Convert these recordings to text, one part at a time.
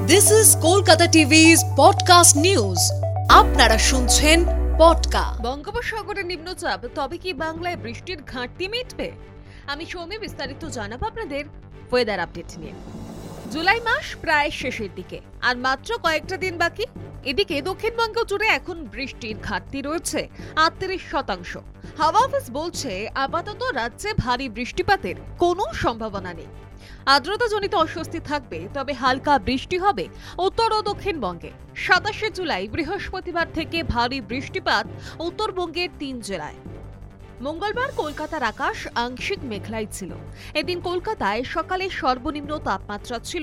This is Kolkata TV's podcast news. আপনারা শুনছেন পডকা। বঙ্গোপসাগরে নিম্নচাপ, তবে কি বাংলায় বৃষ্টির ঘাটতি মিটবে? আমি সৌমি বিস্তারিত জানাবো আপনাদের ওয়েদার আপডেট নিয়ে। জুলাই মাস প্রায় শেষের দিকে, আর মাত্র কয়েকটা দিন বাকি। এদিকে দক্ষিণবঙ্গ জুড়ে এখন বৃষ্টির ঘাটতি রয়েছে 38%। হাওয়া অফিস বলছে আপাতত রাজ্যে ভারী বৃষ্টিপাতের কোনো সম্ভাবনা নেই। আর্দ্রতাজনিত অস্বস্তি থাকবে, তবে হালকা বৃষ্টি হবে উত্তর ও দক্ষিণবঙ্গে। 27 জুলাই বৃহস্পতিবার থেকে ভারী বৃষ্টিপাত উত্তরবঙ্গের 3 জেলায়। মঙ্গলবার কলকাতার আকাশ আংশিক মেঘলাই ছিল। এদিন কলকাতায় সকালে সর্বনিম্ন তাপমাত্রা ছিল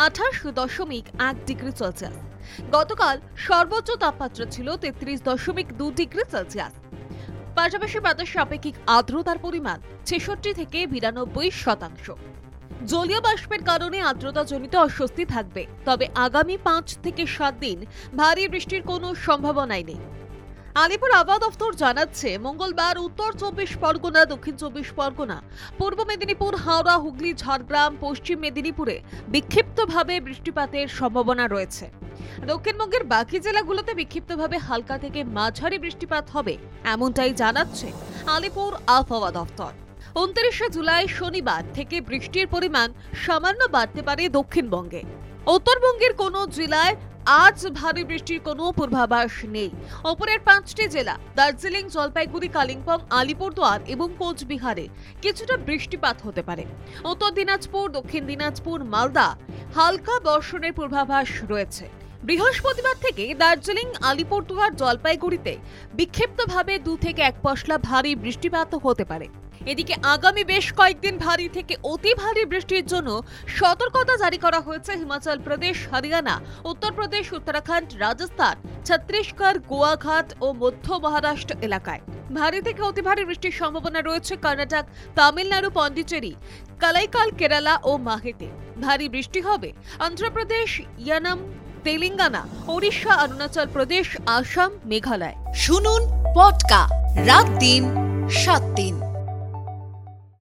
28.1 ডিগ্রি সেলসিয়াস। গতকাল সর্বোচ্চ তাপমাত্রা ছিল 33.2 ডিগ্রি সেলসিয়াস। পাশাপাশি বাতাসে আপেক্ষিক আর্দ্রতার পরিমাণ 66 থেকে 92%। জলীয় বাষ্পের কারণে আর্দ্রতাজনিত অস্বস্তি থাকবে, তবে আগামী 5 থেকে 7 দিন ভারী বৃষ্টির কোনো সম্ভাবনাই নেই। আলিপুর আবহাওয়া দফতর জানাচ্ছে, মঙ্গলবার উত্তর 24 পরগনা, দক্ষিণ 24 পরগনা, পূর্ব মেদিনীপুর, হাওড়া, হুগলি, ঝাড়গ্রাম, পশ্চিম মেদিনীপুরে বিক্ষিপ্তভাবে বৃষ্টিপাতের সম্ভাবনা রয়েছে। দক্ষিণবঙ্গের বাকি জেলাগুলোতে বিক্ষিপ্তভাবে হালকা থেকে মাঝারি বৃষ্টিপাত হবে, এমনটাই জানাচ্ছে আলিপুর আবহাওয়া দফতর। 29 জুলাই শনিবার থেকে বৃষ্টির পরিমাণ সামান্য বাড়তে পারে দক্ষিণবঙ্গে। উত্তরবঙ্গের কোনো জেলায় আজ ভারী বৃষ্টির কোনো পূর্বাভাস নেই। ওপরের 5টি জেলা দার্জিলিং, জলপাইগুড়ি, কালিম্পং, আলিপুরদুয়ার এবং কোচবিহারে কিছুটা বৃষ্টিপাত হতে পারে। উত্তর দিনাজপুর, দক্ষিণ দিনাজপুর, মালদা হালকা বর্ষণের পূর্বাভাস রয়েছে। বৃহস্পতিবার থেকে দার্জিলিং, আলিপুরদুয়ার, জলপাইগুড়িতে বিক্ষিপ্তভাবে 2 থেকে 1 পশলা ভারী বৃষ্টিপাত হতে পারে। এদিকে আগামী বেশ কয়েকদিন ভারী থেকে অতি ভারী বৃষ্টির জন্য সতর্কতা জারি করা হয়েছে হিমাচল প্রদেশ, হরিয়ানা, উত্তরপ্রদেশ, উত্তরাখণ্ড, রাজস্থান, ছত্তিশগড়, গোয়াঘাট ও মধ্য মহারাষ্ট্র এলাকায়। ভারী থেকে অতি ভারী বৃষ্টির সম্ভাবনা রয়েছে কর্ণাটক, তামিলনাড়ু, পন্ডিচেরি, কালাইকাল, কেরালা ও মাহেতে। ভারী বৃষ্টি হবে অন্ধ্রপ্রদেশ, ইয়ানাম, তেলেঙ্গানা, ওড়িশা, অরুণাচল প্রদেশ, আসাম, মেঘালয়। শুনুন পডকা রাত দিন 7 দিন।